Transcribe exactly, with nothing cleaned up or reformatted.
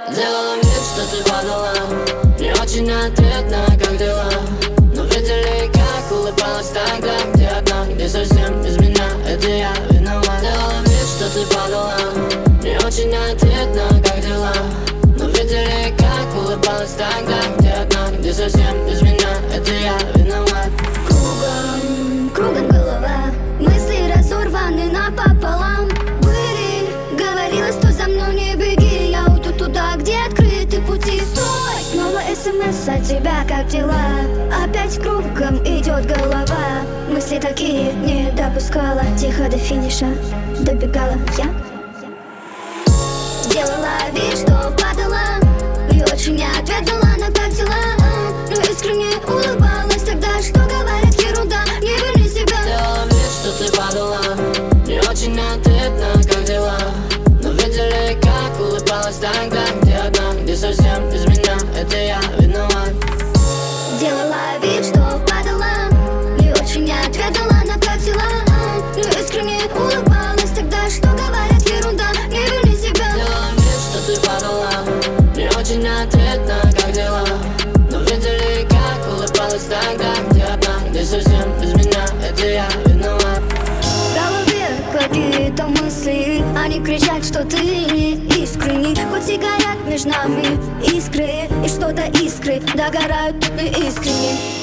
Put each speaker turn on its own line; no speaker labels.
Делала вид, что ты падала, не очень ответно, как дела. Но видели, как улыбалась тогда, где одна, где совсем без меня, это я виноват. Делала вид, что ты падала, не очень ответно, как дела. Но видели, как улыбалась тогда, где одна, где совсем без меня, это я виноват.
Кругом, кругом голова, мысли разорваны напополам. Были, говорила, что за мной не беги, я уйду туда, где открыты пути. Стой! Снова смс от тебя, как дела? Опять кругом идет голова. Мысли такие не допускала, тихо до финиша добегала я. Делала вид, что падала, и очень не ответила, но как дела? Но искренне улыбалась тогда, что говорит ерунда, не вини себя.
Делала вид, что ты падала, не очень ответно, как дела. Но видели, как улыбалась тогда, где одна, где совсем без меня, это я виноват.
Делала вид, что падала, не очень не ответила, но как дела? Но искренне улыбалась тогда, что говорит ерунда, не вини себя.
Делала вид, что ты падала, не очень ответно, как дела. Но видели, как улыбалась тогда, где одна, где совсем без меня, это я виноват.
В голове какие-то мысли, они кричат, что ты не искренний. Хоть и горят между нами искры, и что-то искры догорают не искренне.